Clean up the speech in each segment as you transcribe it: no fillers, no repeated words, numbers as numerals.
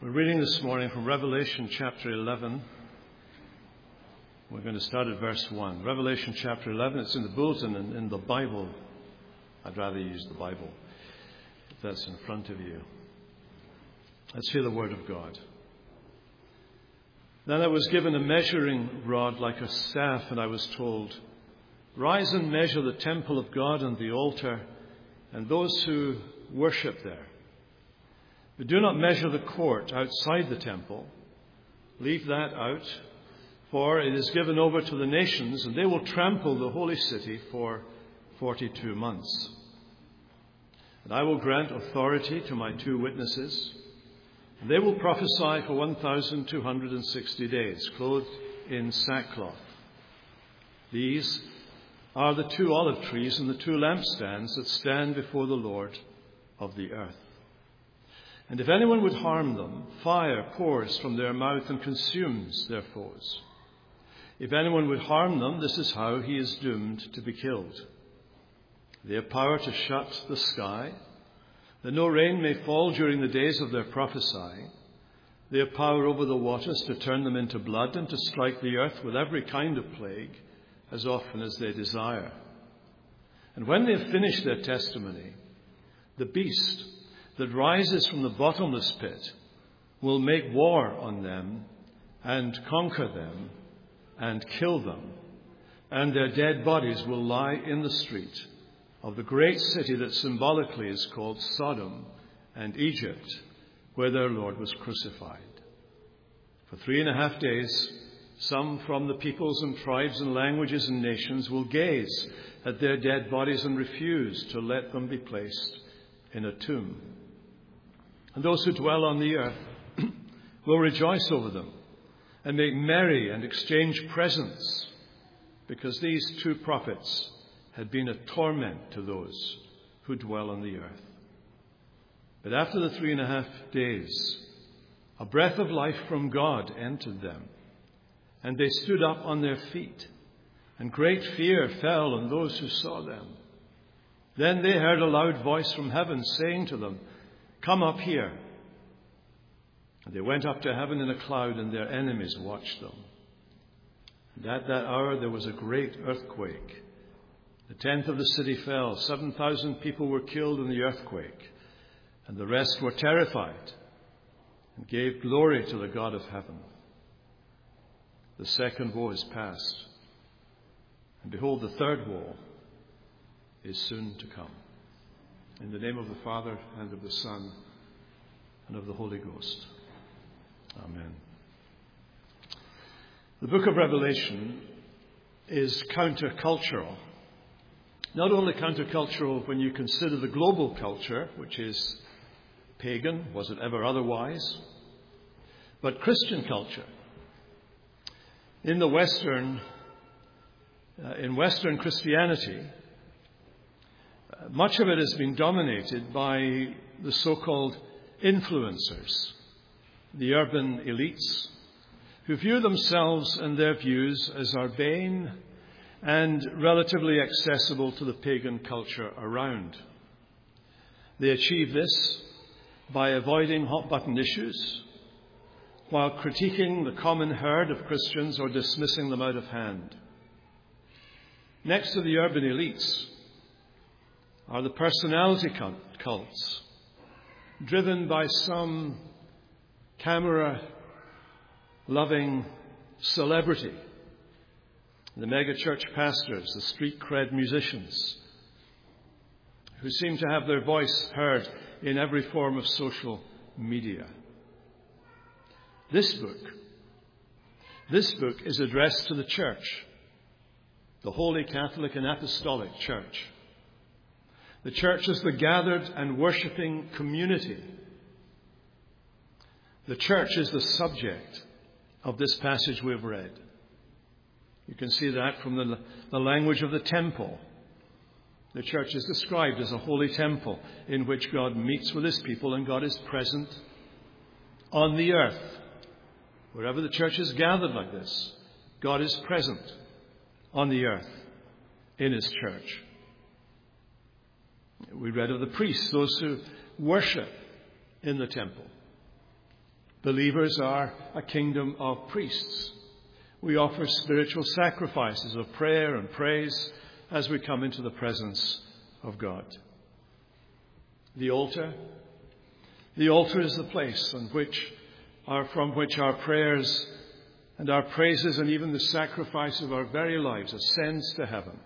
We're reading this morning from Revelation chapter 11. We're going to start at verse 1. Revelation chapter 11, it's in the bulletin and in the Bible. I'd rather use the Bible if that's in front of you. Let's hear the word of God. Then I was given a measuring rod like a staff, and I was told, "Rise and measure the temple of God and the altar and those who worship there. But do not measure the court outside the temple. Leave that out, for it is given over to the nations, and they will trample the holy city for 42 months. And I will grant authority to my 2 witnesses, and they will prophesy for 1,260 days, clothed in sackcloth. These are the 2 olive trees and the 2 lampstands that stand before the Lord of the earth. And if anyone would harm them, fire pours from their mouth and consumes their foes. If anyone would harm them, this is how he is doomed to be killed. They have power to shut the sky, that no rain may fall during the days of their prophesying. They have power over the waters to turn them into blood and to strike the earth with every kind of plague as often as they desire. And when they have finished their testimony, the beast that rises from the bottomless pit will make war on them and conquer them and kill them, and their dead bodies will lie in the street of the great city that symbolically is called Sodom and Egypt, where their Lord was crucified. For 3.5 days, some from the peoples and tribes and languages and nations will gaze at their dead bodies and refuse to let them be placed in a tomb. And those who dwell on the earth will rejoice over them and make merry and exchange presents, because these 2 prophets had been a torment to those who dwell on the earth. But after the 3.5 days, a breath of life from God entered them, and they stood up on their feet, and great fear fell on those who saw them. Then they heard a loud voice from heaven saying to them, "Come up here." And they went up to heaven in a cloud, and their enemies watched them. And at that hour there was a great earthquake. The 10th of the city fell. 7,000 people were killed in the earthquake, and the rest were terrified and gave glory to the God of heaven. The second woe is past, and behold, the third woe is soon to come. In the name of the Father, and of the Son, and of the Holy Ghost. Amen. The book of Revelation is countercultural. Not only countercultural when you consider the global culture, which is pagan, was it ever otherwise, but Christian culture. In Western Christianity, much of it has been dominated by the so-called influencers, the urban elites, who view themselves and their views as urbane and relatively accessible to the pagan culture around. They achieve this by avoiding hot-button issues, while critiquing the common herd of Christians or dismissing them out of hand. Next to the urban elites are the personality cults, driven by some camera-loving celebrity, the mega-church pastors, the street-cred musicians, who seem to have their voice heard in every form of social media. This book is addressed to the church, the Holy Catholic and Apostolic Church. The church is the gathered and worshipping community. The church is the subject of this passage we've read. You can see that from the language of the temple. The church is described as a holy temple in which God meets with his people, and God is present on the earth. Wherever the church is gathered like this, God is present on the earth in his church. We read of the priests, those who worship in the temple. Believers are a kingdom of priests. We offer spiritual sacrifices of prayer and praise as we come into the presence of God. The altar is the place from which our prayers and our praises and even the sacrifice of our very lives ascends to heaven.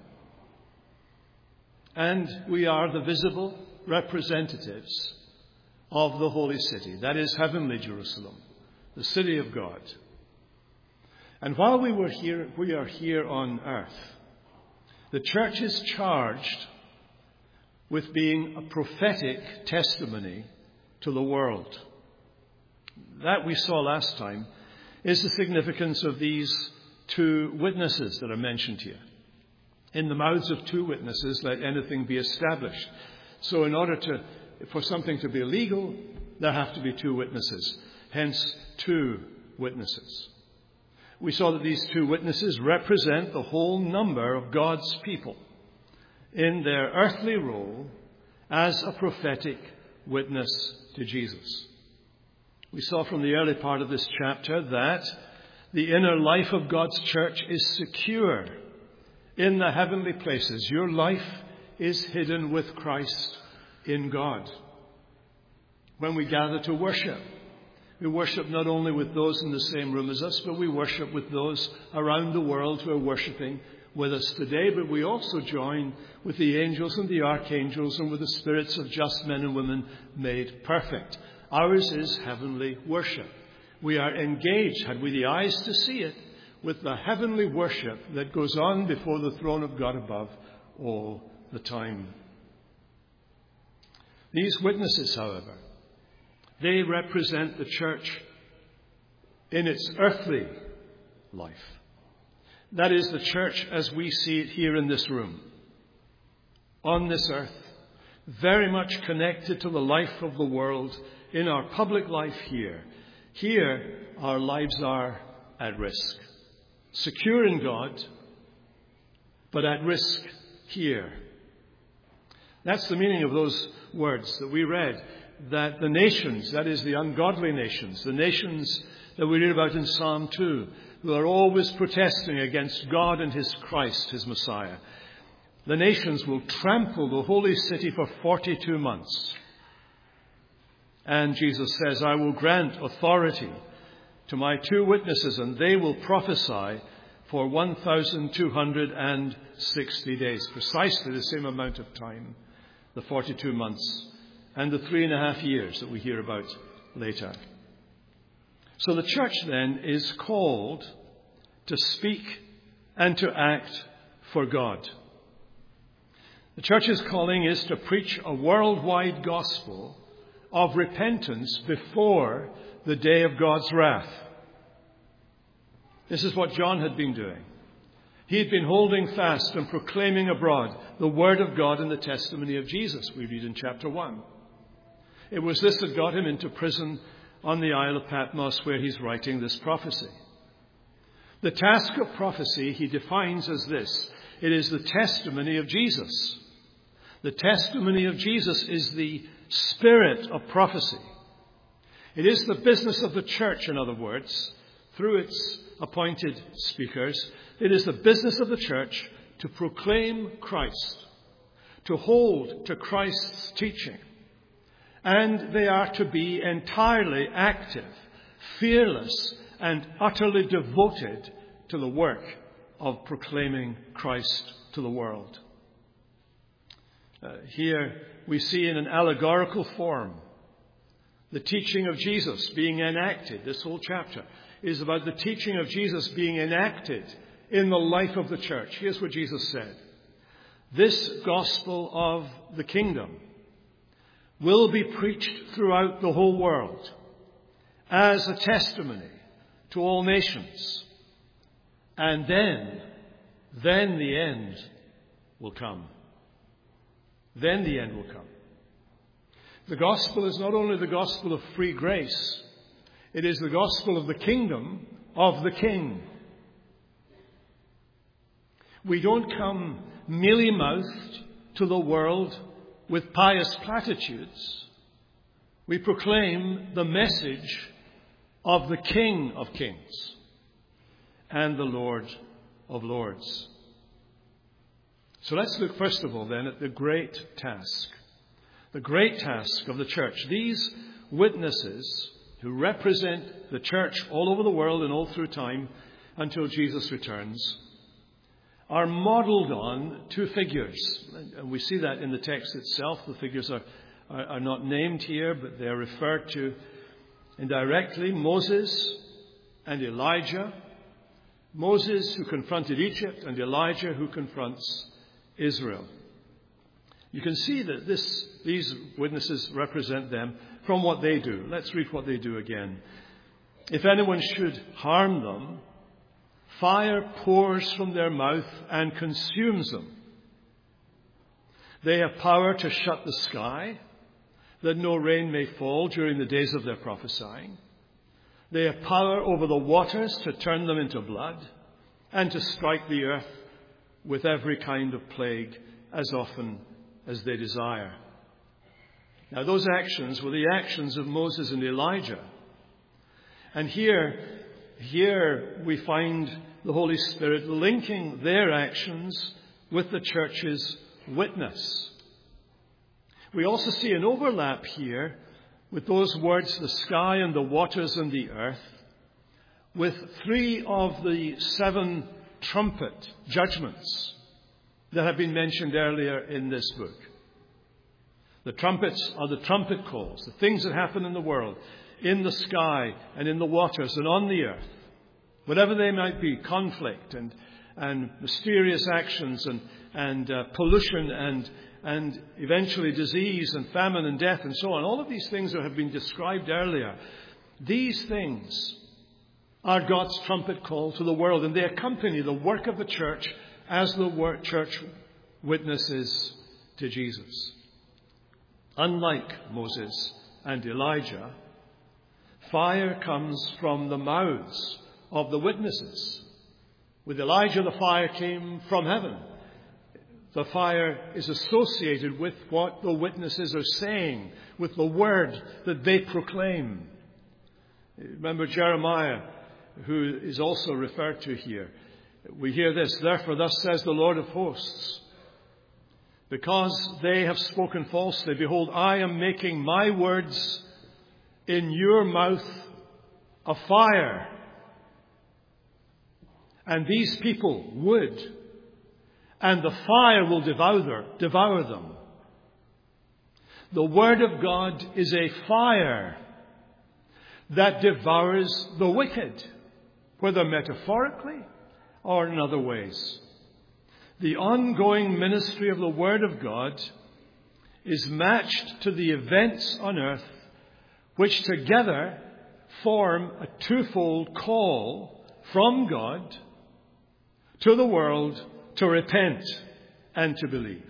And we are the visible representatives of the holy city, that is heavenly Jerusalem, the city of God. And while we are here on earth, the church is charged with being a prophetic testimony to the world. That we saw last time is the significance of these two witnesses that are mentioned here. In the mouths of two witnesses, let anything be established. So in order for something to be legal, there have to be two witnesses. Hence, two witnesses. We saw that these two witnesses represent the whole number of God's people in their earthly role as a prophetic witness to Jesus. We saw from the early part of this chapter that the inner life of God's church is secure in the heavenly places. Your life is hidden with Christ in God. When we gather to worship, we worship not only with those in the same room as us, but we worship with those around the world who are worshiping with us today. But we also join with the angels and the archangels and with the spirits of just men and women made perfect. Ours is heavenly worship. We are engaged, had we the eyes to see it, with the heavenly worship that goes on before the throne of God above all the time. These witnesses, however, they represent the church in its earthly life. That is the church as we see it here in this room, on this earth, very much connected to the life of the world in our public life here. Here, our lives are at risk. Secure in God, but at risk here. That's the meaning of those words that we read, that the nations, that is the ungodly nations, the nations that we read about in Psalm 2, who are always protesting against God and His Christ, His Messiah, the nations will trample the holy city for 42 months. And Jesus says, I will grant authority to my two witnesses, and they will prophesy for 1,260 days, precisely the same amount of time, the 42 months, and the 3.5 years that we hear about later. So the church then is called to speak and to act for God. The church's calling is to preach a worldwide gospel of repentance before the day of God's wrath. This is what John had been doing. He had been holding fast and proclaiming abroad the word of God and the testimony of Jesus, we read in chapter 1. It was this that got him into prison on the Isle of Patmos, where he's writing this prophecy. The task of prophecy he defines as this: it is the testimony of Jesus. The testimony of Jesus is the spirit of prophecy. It is the business of the church, in other words, through its appointed speakers. It is the business of the church to proclaim Christ, to hold to Christ's teaching. And they are to be entirely active, fearless, and utterly devoted to the work of proclaiming Christ to the world. Here we see in an allegorical form the teaching of Jesus being enacted. This whole chapter is about the teaching of Jesus being enacted in the life of the church. Here's what Jesus said: this gospel of the kingdom will be preached throughout the whole world as a testimony to all nations. And then the end will come. Then the end will come. The gospel is not only the gospel of free grace, it is the gospel of the kingdom of the King. We don't come mealy-mouthed to the world with pious platitudes. We proclaim the message of the King of Kings and the Lord of Lords. So let's look first of all then at the great task. The great task of the church. These witnesses who represent the church all over the world and all through time until Jesus returns are modeled on two figures. And we see that in the text itself. The figures are not named here, but they are referred to indirectly. Moses and Elijah. Moses who confronted Egypt and Elijah who confronts Israel. You can see that these witnesses represent them from what they do. Let's read what they do again. If anyone should harm them, fire pours from their mouth and consumes them. They have power to shut the sky, that no rain may fall during the days of their prophesying. They have power over the waters to turn them into blood, and to strike the earth with every kind of plague as often as they desire. Now, those actions were the actions of Moses and Elijah. And here we find the Holy Spirit linking their actions with the church's witness. We also see an overlap here with those words, the sky and the waters and the earth, with 3 of the 7 trumpet judgments that have been mentioned earlier in this book. The trumpets are the trumpet calls, the things that happen in the world, in the sky and in the waters and on the earth. Whatever they might be, conflict and mysterious actions and pollution and eventually disease and famine and death and so on. All of these things that have been described earlier, these things are God's trumpet call to the world, and they accompany the work of the church as the church witnesses to Jesus. Unlike Moses and Elijah, fire comes from the mouths of the witnesses. With Elijah, the fire came from heaven. The fire is associated with what the witnesses are saying, with the word that they proclaim. Remember Jeremiah, who is also referred to here. We hear this, therefore thus says the Lord of hosts, because they have spoken falsely, behold, I am making my words in your mouth a fire, and these people wood, and the fire will devour them. The word of God is a fire that devours the wicked, whether metaphorically or in other ways. The ongoing ministry of the Word of God is matched to the events on earth, which together form a twofold call from God to the world to repent and to believe.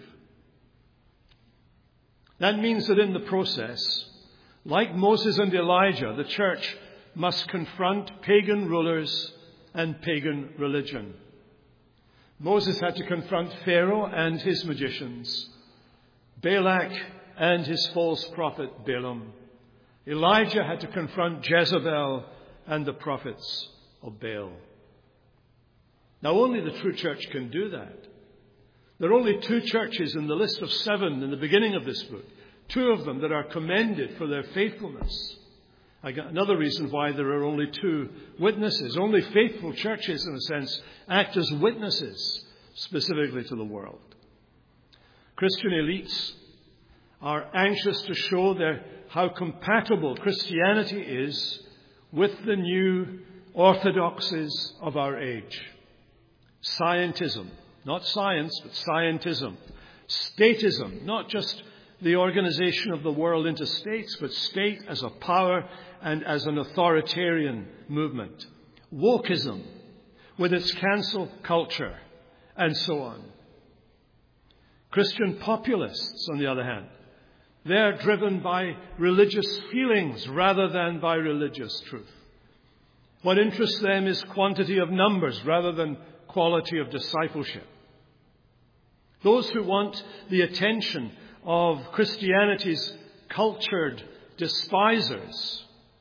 That means that in the process, like Moses and Elijah, the church must confront pagan rulers and pagan religion. Moses had to confront Pharaoh and his magicians, Balak and his false prophet Balaam. Elijah had to confront Jezebel and the prophets of Baal. Now, only the true church can do that. There are only 2 churches in the list of 7 in the beginning of this book, 2 of them that are commended for their faithfulness. Another reason why there are only 2 witnesses. Only faithful churches, in a sense, act as witnesses specifically to the world. Christian elites are anxious to show how compatible Christianity is with the new orthodoxies of our age. Scientism, not science, but scientism. Statism, not just the organization of the world into states, but state as a power and as an authoritarian movement. Wokeism, with its cancel culture, and so on. Christian populists, on the other hand, they're driven by religious feelings rather than by religious truth. What interests them is quantity of numbers rather than quality of discipleship. Those who want the attention of Christianity's cultured despisers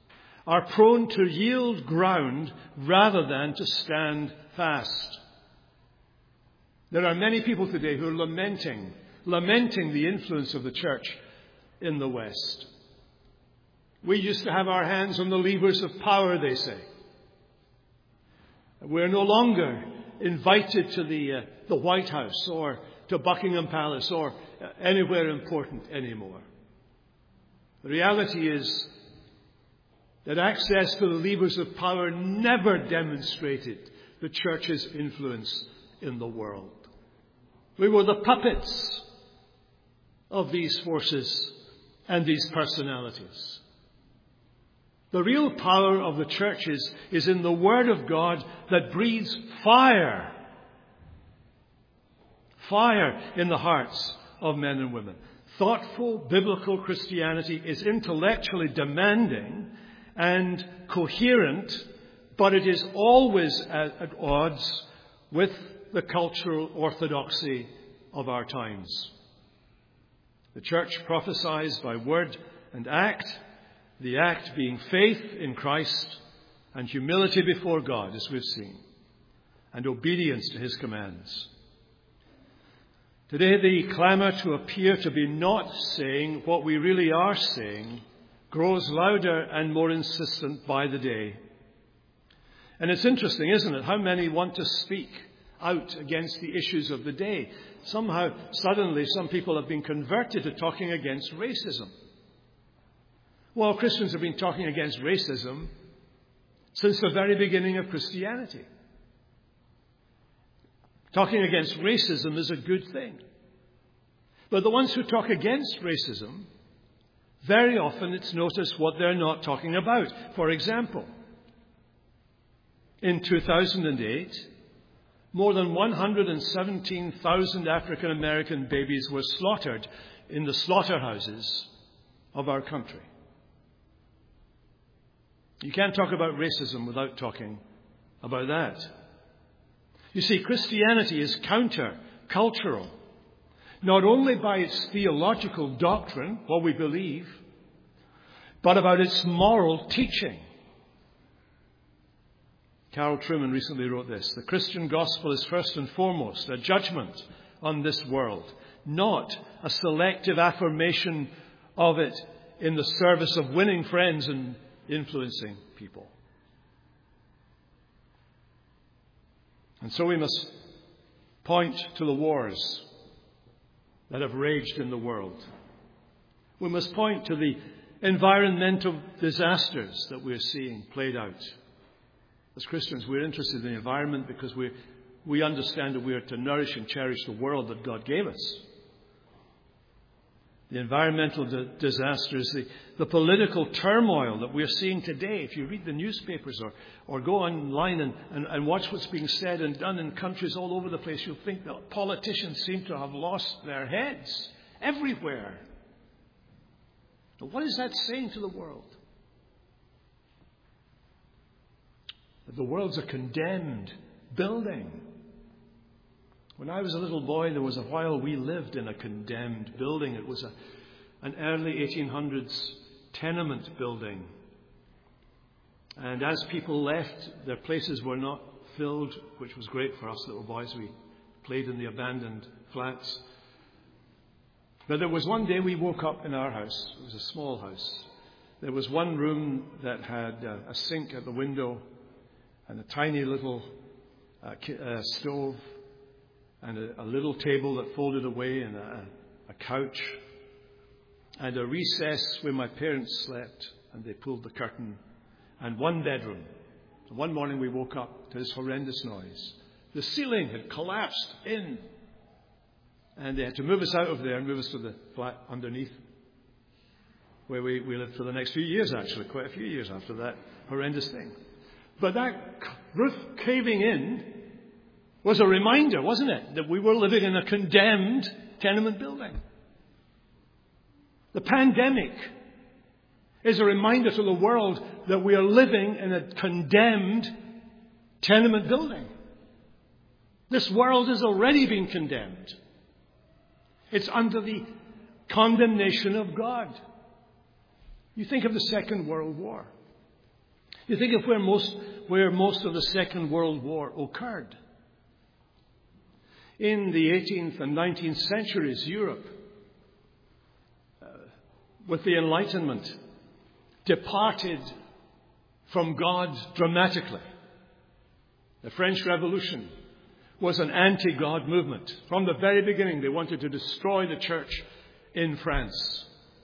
are prone to yield ground rather than to stand fast. There are many people today who are lamenting the influence of the church in the West. We used to have our hands on the levers of power, they say. We're no longer invited to the White House or to Buckingham Palace or anywhere important anymore. The reality is that access to the levers of power never demonstrated the church's influence in the world. We were the puppets of these forces and these personalities. The real power of the churches is in the Word of God that breathes fire. Fire in the hearts of men and women. Thoughtful biblical Christianity is intellectually demanding and coherent, but it is always at odds with the cultural orthodoxy of our times. The church prophesies by word and act, the act being faith in Christ and humility before God, as we've seen, and obedience to his commands. Today, the clamour to appear to be not saying what we really are saying grows louder and more insistent by the day. And it's interesting, isn't it, how many want to speak out against the issues of the day. Somehow, suddenly, some people have been converted to talking against racism. Well, Christians have been talking against racism since the very beginning of Christianity. Talking against racism is a good thing. But the ones who talk against racism, very often it's noticed what they're not talking about. For example, in 2008, more than 117,000 African American babies were slaughtered in the slaughterhouses of our country. You can't talk about racism without talking about that. You see, Christianity is counter-cultural, not only by its theological doctrine, what we believe, but about its moral teaching. Carol Truman recently wrote this: the Christian gospel is first and foremost a judgment on this world, not a selective affirmation of it in the service of winning friends and influencing people. And so we must point to the wars that have raged in the world. We must point to the environmental disasters that we're seeing played out. As Christians, we're interested in the environment because we understand that we are to nourish and cherish the world that God gave us. The environmental disasters, the political turmoil that we're seeing today. If you read the newspapers or go online and watch what's being said and done in countries all over the place, you'll think that politicians seem to have lost their heads everywhere. But what is that saying to the world? That the world's a condemned building. When I was a little boy, there was a while we lived in a condemned building. It was an early 1800s tenement building. And as people left, their places were not filled, which was great for us little boys. We played in the abandoned flats. But there was one day we woke up in our house. It was a small house. There was one room that had a sink at the window and a tiny little stove, and a little table that folded away, and a couch, and a recess where my parents slept, and they pulled the curtain, and one bedroom. And one morning we woke up to this horrendous noise. The ceiling had collapsed in, and they had to move us out of there and move us to the flat underneath, where we lived for the next few years, actually, quite a few years after that horrendous thing. But that roof caving in was a reminder, wasn't it, that we were living in a condemned tenement building. The pandemic is a reminder to the world that we are living in a condemned tenement building. This world has already been condemned. It's under the condemnation of God. You think of the Second World War. You think of where most of the Second World War occurred. In the 18th and 19th centuries, Europe, with the Enlightenment, departed from God dramatically. The French Revolution was an anti-God movement. From the very beginning, they wanted to destroy the church in France.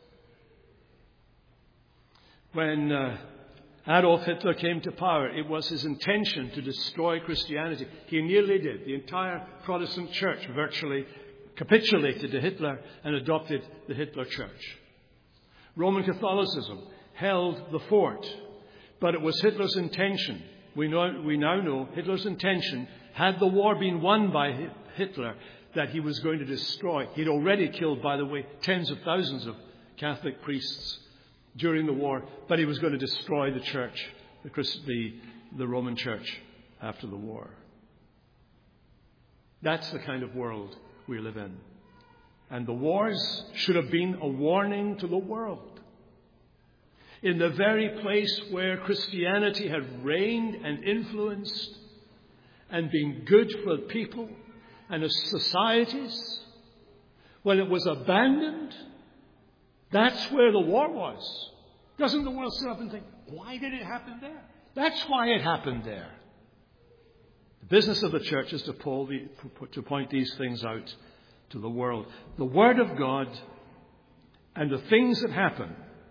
When Adolf Hitler came to power, it was his intention to destroy Christianity. He nearly did. The entire Protestant church virtually capitulated to Hitler and adopted the Hitler Church. Roman Catholicism held the fort, but it was Hitler's intention. We now know Hitler's intention, had the war been won by Hitler, that he was going to destroy. He'd already killed, by the way, tens of thousands of Catholic priests during the war, but he was going to destroy the church, the Roman church, after the war. That's the kind of world we live in. And the wars should have been a warning to the world. In the very place where Christianity had reigned and influenced and been good for people and as societies, when it was abandoned, that's where the war was. Doesn't the world sit up and think, why did it happen there? That's why it happened there. The business of the church is to point these things out to the world. The Word of God and the things that happen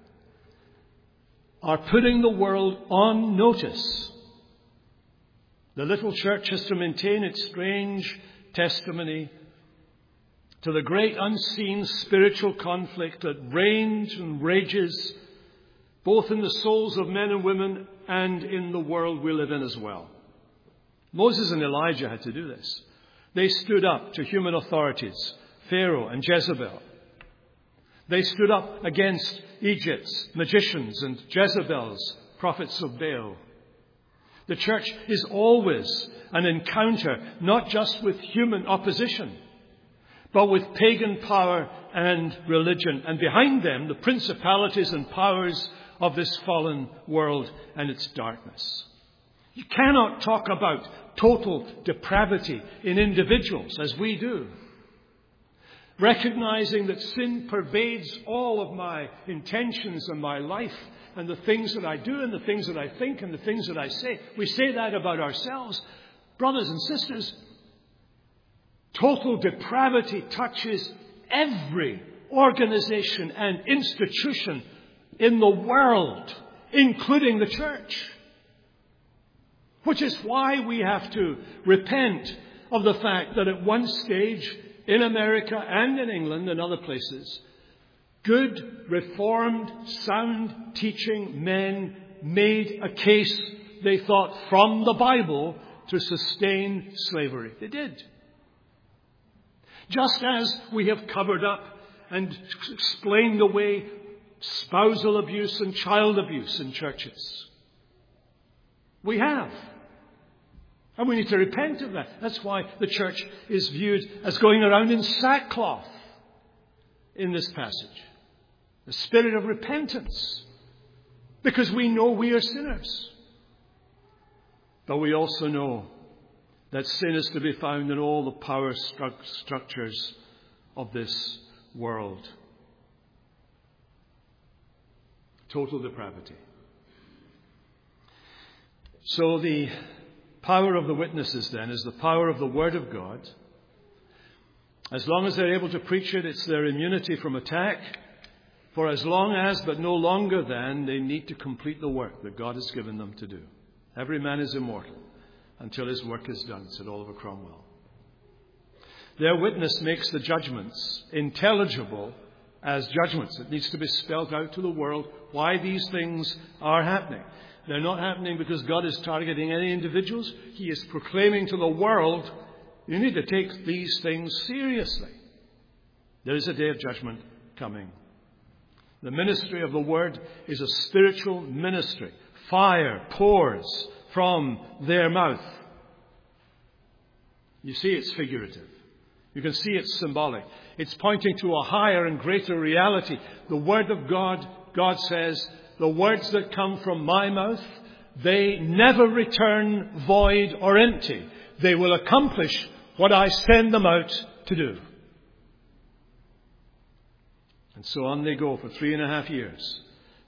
are putting the world on notice. The little church has to maintain its strange testimony to the great unseen spiritual conflict that reigns and rages both in the souls of men and women and in the world we live in as well. Moses and Elijah had to do this. They stood up to human authorities, Pharaoh and Jezebel. They stood up against Egypt's magicians and Jezebel's prophets of Baal. The church is always an encounter, not just with human opposition, but with pagan power and religion, and behind them the principalities and powers of this fallen world and its darkness. You cannot talk about total depravity in individuals as we do, recognizing that sin pervades all of my intentions and my life and the things that I do and the things that I think and the things that I say. We say that about ourselves. Brothers and sisters, total depravity touches every organization and institution in the world, including the church. Which is why we have to repent of the fact that at one stage in America and in England and other places, good, reformed, sound teaching men made a case, they thought, from the Bible to sustain slavery. They did. Just as we have covered up and explained away spousal abuse and child abuse in churches. We have. And we need to repent of that. That's why the church is viewed as going around in sackcloth in this passage. The spirit of repentance. Because we know we are sinners. But we also know that sin is to be found in all the power structures of this world. Total depravity. So the power of the witnesses then is the power of the Word of God. As long as they're able to preach it, it's their immunity from attack. For as long as, but no longer than, they need to complete the work that God has given them to do. Every man is immortal until his work is done, said Oliver Cromwell. Their witness makes the judgments intelligible as judgments. It needs to be spelled out to the world why these things are happening. They're not happening because God is targeting any individuals. He is proclaiming to the world, you need to take these things seriously. There is a day of judgment coming. The ministry of the Word is a spiritual ministry. Fire pours from their mouth. You see, it's figurative. You can see it's symbolic. It's pointing to a higher and greater reality. The Word of God, God says, the words that come from my mouth, they never return void or empty. They will accomplish what I send them out to do. And so on they go for 3.5 years.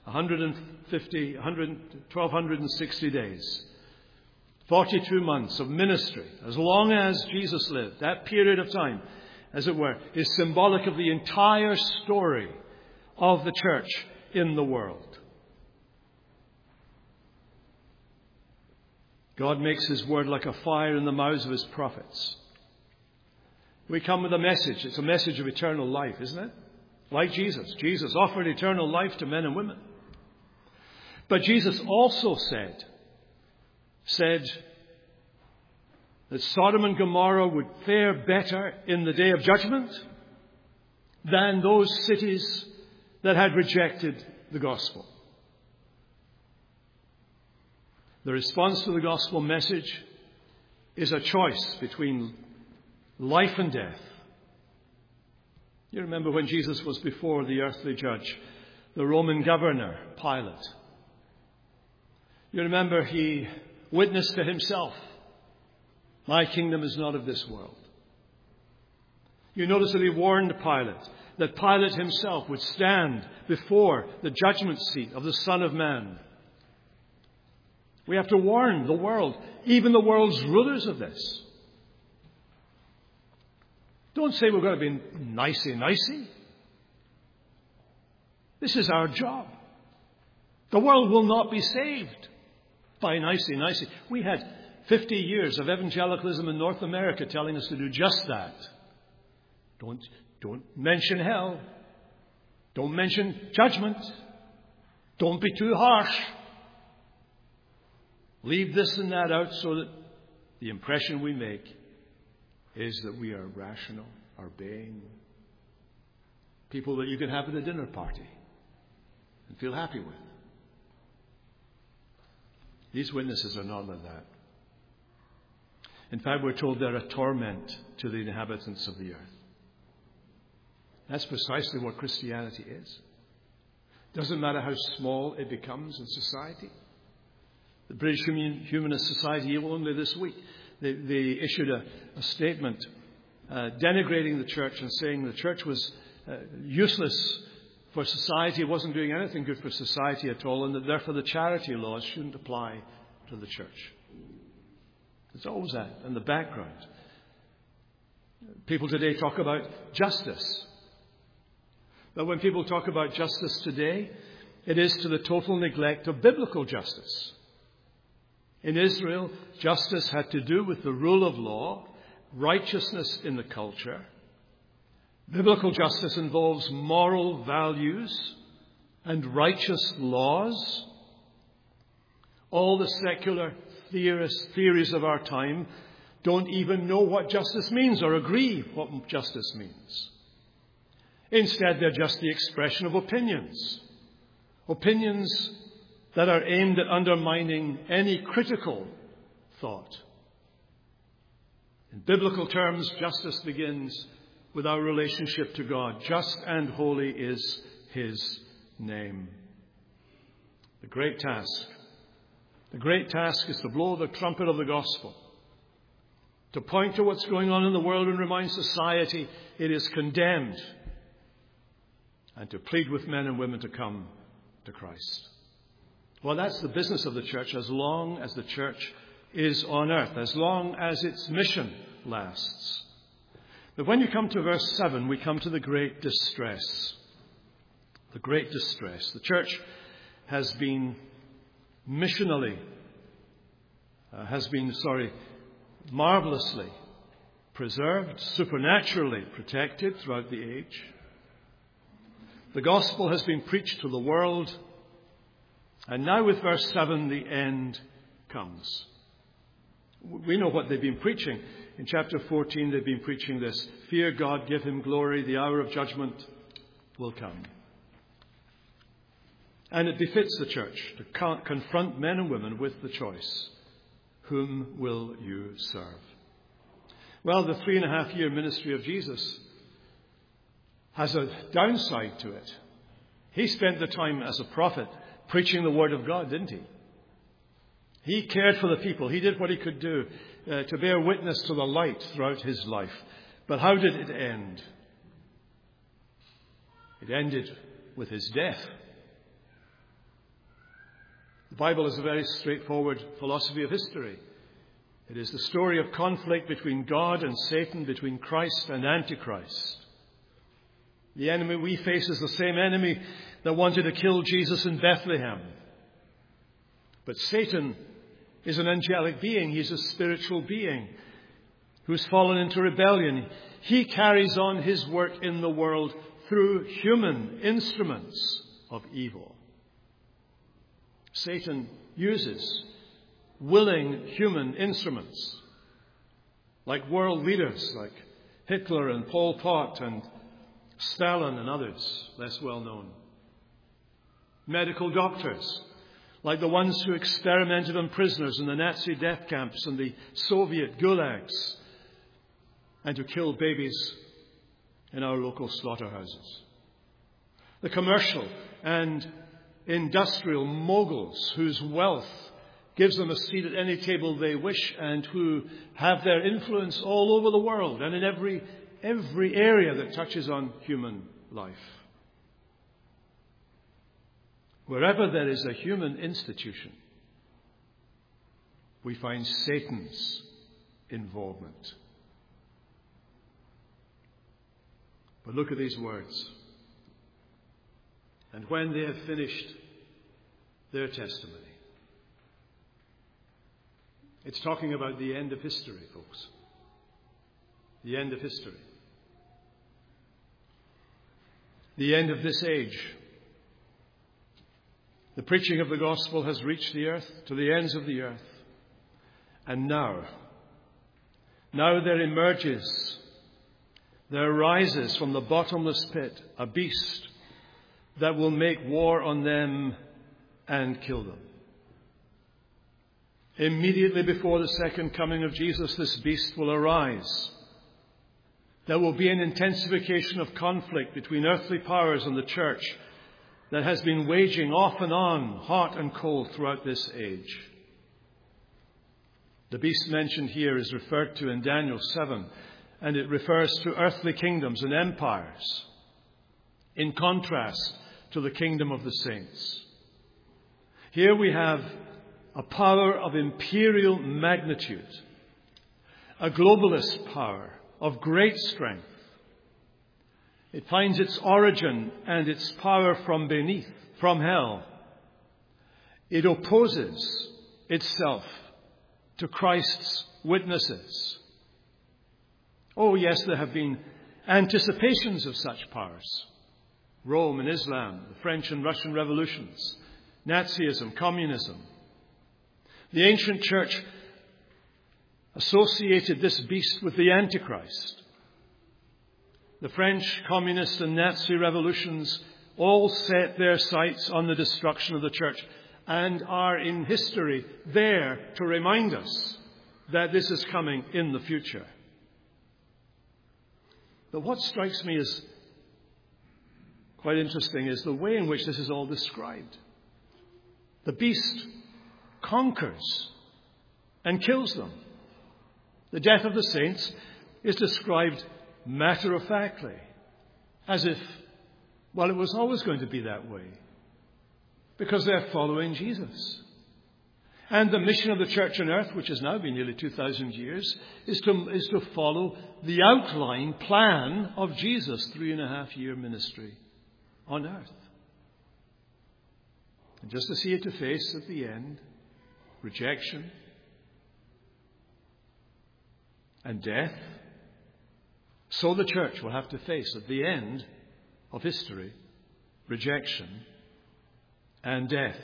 1,260 days. 42 months of ministry. As long as Jesus lived, that period of time, as it were, is symbolic of the entire story of the church in the world. God makes His word like a fire in the mouths of His prophets. We come with a message. It's a message of eternal life, isn't it? Like Jesus. Jesus offered eternal life to men and women. But Jesus also said that Sodom and Gomorrah would fare better in the day of judgment than those cities that had rejected the gospel. The response to the gospel message is a choice between life and death. You remember when Jesus was before the earthly judge, the Roman governor, Pilate. You remember he witnessed to himself, "My kingdom is not of this world." You notice that he warned Pilate that Pilate himself would stand before the judgment seat of the Son of Man. We have to warn the world, even the world's rulers, of this. Don't say we're going to be nicey-nicey. This is our job. The world will not be saved by nicey-nicey. We had 50 years of evangelicalism in North America telling us to do just that. Don't mention hell. Don't mention judgment. Don't be too harsh. Leave this and that out so that the impression we make is that we are rational, urbane, people that you can have at a dinner party and feel happy with. These witnesses are not like that. In fact, we're told they're a torment to the inhabitants of the earth. That's precisely what Christianity is. Doesn't matter how small it becomes in society. The British Humanist Society, only this week, they issued a statement denigrating the church and saying the church was useless for society. It wasn't doing anything good for society at all, and that therefore the charity laws shouldn't apply to the church. It's always that in the background. People today talk about justice. But when people talk about justice today, it is to the total neglect of biblical justice. In Israel, justice had to do with the rule of law, righteousness in the culture. Biblical justice involves moral values and righteous laws. All the secular theories of our time don't even know what justice means or agree what justice means. Instead, they're just the expression of opinions. Opinions that are aimed at undermining any critical thought. In biblical terms, justice begins with our relationship to God. Just and holy is His name. The great task is to blow the trumpet of the gospel, to point to what's going on in the world and remind society it is condemned, and to plead with men and women to come to Christ. Well, that's the business of the church as long as the church is on earth, as long as its mission lasts. But when you come to verse 7, we come to the great distress. The great distress. The church has been marvelously preserved, supernaturally protected throughout the age. The gospel has been preached to the world. And now with verse 7, the end comes. We know what they've been preaching. In chapter 14, they've been preaching this: fear God, give Him glory, the hour of judgment will come. And it befits the church to confront men and women with the choice: whom will you serve? Well, the 3.5-year ministry of Jesus has a downside to it. He spent the time as a prophet preaching the Word of God, didn't he? He cared for the people. He did what he could do to bear witness to the light throughout his life. But how did it end? It ended with his death. The Bible is a very straightforward philosophy of history. It is the story of conflict between God and Satan, between Christ and Antichrist. The enemy we face is the same enemy that wanted to kill Jesus in Bethlehem. But Satan is an angelic being. He's a spiritual being who's fallen into rebellion. He carries on his work in the world through human instruments of evil. Satan uses willing human instruments, like world leaders like Hitler and Pol Pot and Stalin and others less well known. Medical doctors, like the ones who experimented on prisoners in the Nazi death camps and the Soviet gulags, and who killed babies in our local slaughterhouses. The commercial and industrial moguls whose wealth gives them a seat at any table they wish and who have their influence all over the world and in every area that touches on human life. Wherever there is a human institution, we find Satan's involvement. But look at these words. And when they have finished their testimony. It's talking about the end of history, folks. The end of history. The end of this age. The preaching of the gospel has reached the earth, to the ends of the earth. And now there emerges, there arises from the bottomless pit a beast that will make war on them and kill them. Immediately before the second coming of Jesus, this beast will arise. There will be an intensification of conflict between earthly powers and the church that has been waging off and on, hot and cold, throughout this age. The beast mentioned here is referred to in Daniel 7, and it refers to earthly kingdoms and empires, in contrast to the kingdom of the saints. Here we have a power of imperial magnitude, a globalist power of great strength. It finds its origin and its power from beneath, from hell. It opposes itself to Christ's witnesses. Oh, yes, there have been anticipations of such powers. Rome and Islam, the French and Russian revolutions, Nazism, communism. The ancient church associated this beast with the Antichrist. The French communist and Nazi revolutions all set their sights on the destruction of the church and are in history there to remind us that this is coming in the future. But what strikes me as quite interesting is the way in which this is all described. The beast conquers and kills them. The death of the saints is described matter-of-factly, as if, well, it was always going to be that way, because they're following Jesus. And the mission of the church on earth, which has now been nearly 2,000 years, is to follow the outline plan of Jesus' 3.5-year ministry on earth. And just to see it to face at the end, rejection and death, so the church will have to face at the end of history, rejection and death.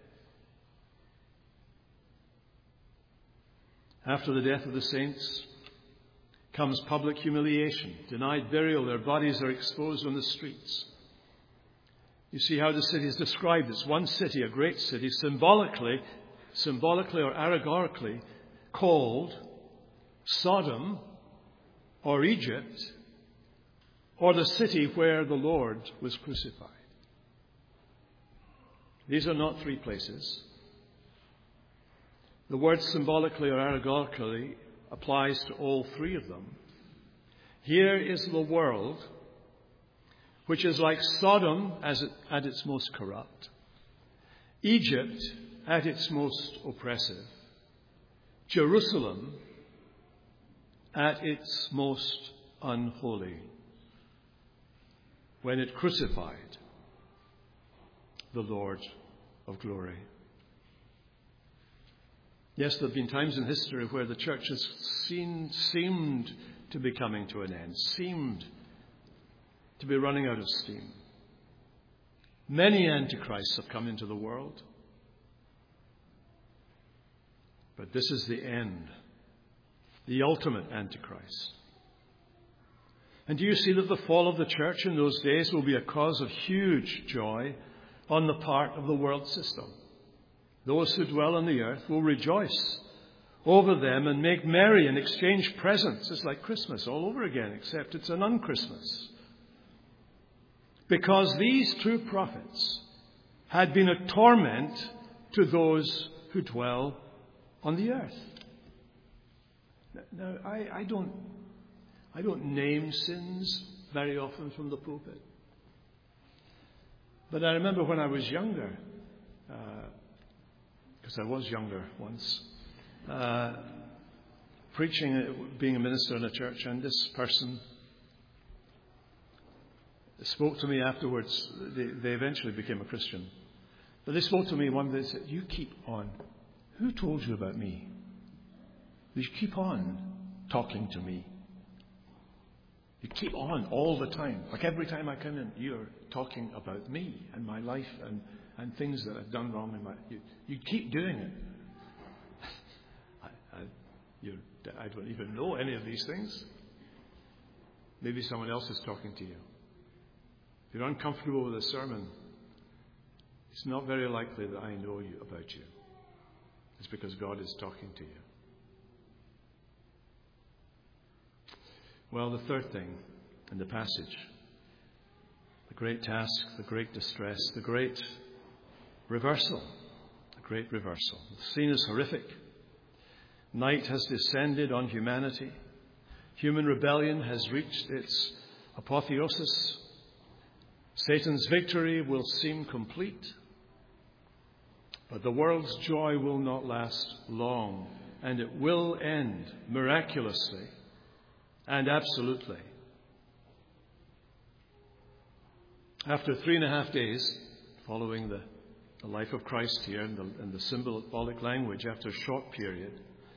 After the death of the saints comes public humiliation, denied burial, their bodies are exposed on the streets. You see how the city is described. It's one city, a great city, symbolically or allegorically called Sodom or Egypt or the city where the Lord was crucified. These are not three places. The word symbolically or allegorically applies to all three of them. Here is the world, which is like Sodom at its most corrupt, Egypt at its most oppressive, Jerusalem at its most unholy, when it crucified the Lord of glory. Yes, there have been times in history where the church has seemed to be coming to an end, seemed to be running out of steam. Many antichrists have come into the world. But this is the end, the ultimate antichrist. And do you see that the fall of the church in those days will be a cause of huge joy on the part of the world system? Those who dwell on the earth will rejoice over them and make merry and exchange presents. It's like Christmas all over again, except it's an un-Christmas. Because these true prophets had been a torment to those who dwell on the earth. Now, I don't name sins very often from the pulpit. But I remember when I was younger, because I was younger once, preaching, being a minister in a church, and this person spoke to me afterwards. They eventually became a Christian. But they spoke to me one day and said, "You keep on. Who told you about me? You keep on talking to me. You keep on all the time. Like every time I come in, you're talking about me and my life and things that I've done wrong in my... You keep doing it." I don't even know any of these things. Maybe someone else is talking to you. If you're uncomfortable with a sermon, it's not very likely that I know about you. It's because God is talking to you. Well, the third thing in the passage, the great task, the great distress, the great reversal. The great reversal. The scene is horrific. Night has descended on humanity. Human rebellion has reached its apotheosis. Satan's victory will seem complete. But the world's joy will not last long, and it will end miraculously and absolutely. After 3.5 days, following the life of Christ here and the symbolic language, after a short period,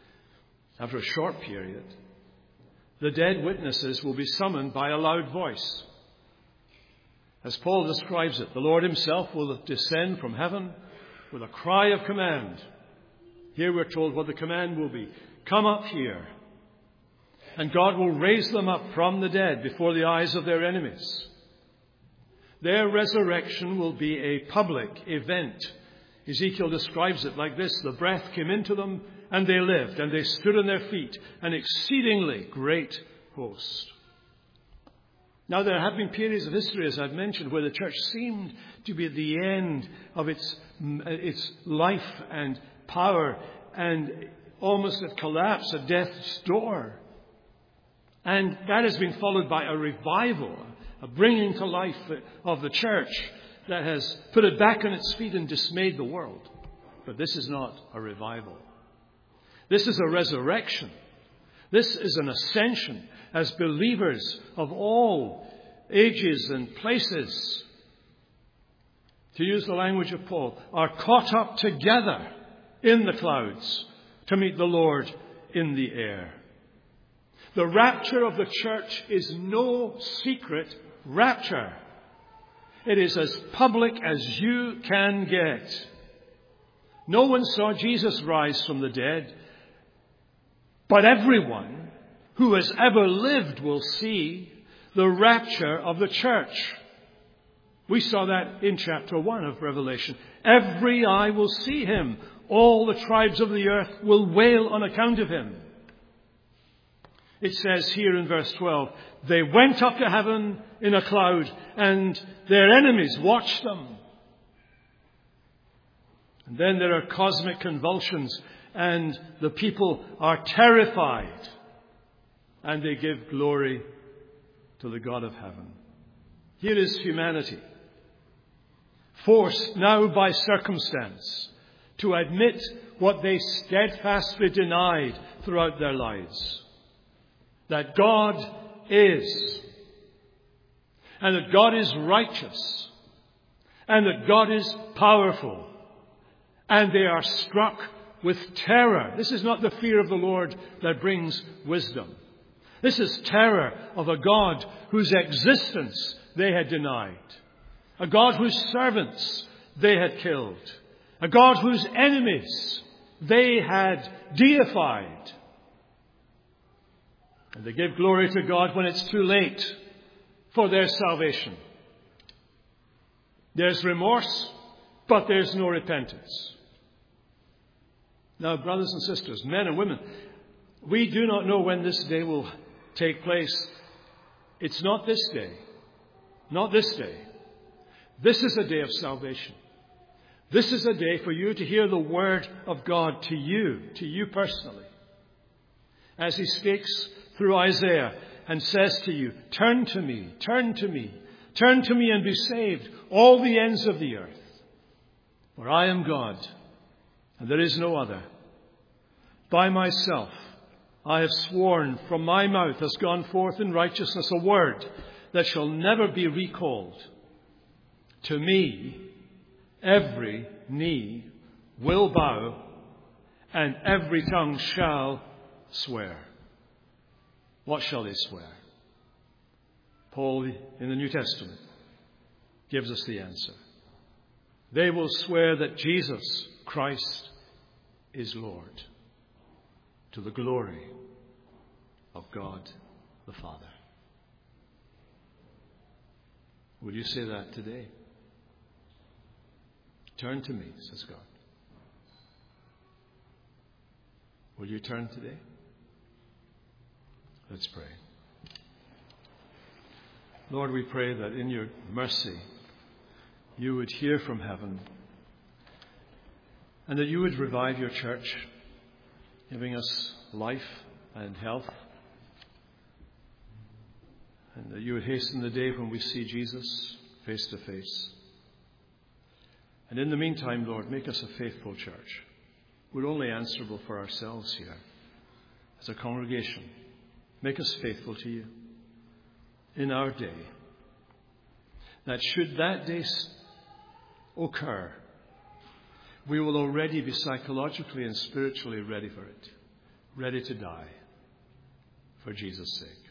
the dead witnesses will be summoned by a loud voice. As Paul describes it, the Lord himself will descend from heaven with a cry of command. Here we're told what the command will be. Come up here. And God will raise them up from the dead before the eyes of their enemies. Their resurrection will be a public event. Ezekiel describes it like this: the breath came into them, and they lived, and they stood on their feet, an exceedingly great host. Now, there have been periods of history, as I've mentioned, where the church seemed to be at the end of its life and power, and almost at collapse, at death's door. And that has been followed by a revival, a bringing to life of the church that has put it back on its feet and dismayed the world. But this is not a revival. This is a resurrection. This is an ascension as believers of all ages and places, to use the language of Paul, are caught up together in the clouds to meet the Lord in the air. The rapture of the church is no secret rapture. It is as public as you can get. No one saw Jesus rise from the dead, but everyone who has ever lived will see the rapture of the church. We saw that in chapter 1 of Revelation. Every eye will see him. All the tribes of the earth will wail on account of him. It says here in verse 12, they went up to heaven in a cloud, and their enemies watched them. And then there are cosmic convulsions. and the people are terrified, and they give glory to the God of heaven. Here is humanity, forced now by circumstance to admit what they steadfastly denied throughout their lives, that God is, and that God is righteous, and that God is powerful, and they are struck with terror. This is not the fear of the Lord that brings wisdom. This is terror of a God whose existence they had denied, a God whose servants they had killed, a God whose enemies they had deified. And they give glory to God when it's too late for their salvation. There's remorse, but there's no repentance. Now, brothers and sisters, men and women, we do not know when this day will take place. It's not this day. Not this day. This is a day of salvation. This is a day for you to hear the word of God to you personally. As he speaks through Isaiah and says to you, turn to me, turn to me, turn to me and be saved, all the ends of the earth. For I am God, and there is no other. By myself I have sworn, from my mouth has gone forth in righteousness a word that shall never be recalled. To me every knee will bow, and every tongue shall swear. What shall they swear? Paul in the New Testament gives us the answer. They will swear that Jesus Christ is Lord, to the glory of God the Father. Will you say that today? Turn to me, says God. Will you turn today? Let's pray. Lord, we pray that in your mercy you would hear from heaven, and that you would revive your church, giving us life and health, and that you would hasten the day when we see Jesus face to face. And in the meantime, Lord, make us a faithful church. We're only answerable for ourselves here as a congregation. Make us faithful to you in our day, that should that day occur, we will already be psychologically and spiritually ready for it, ready to die for Jesus' sake.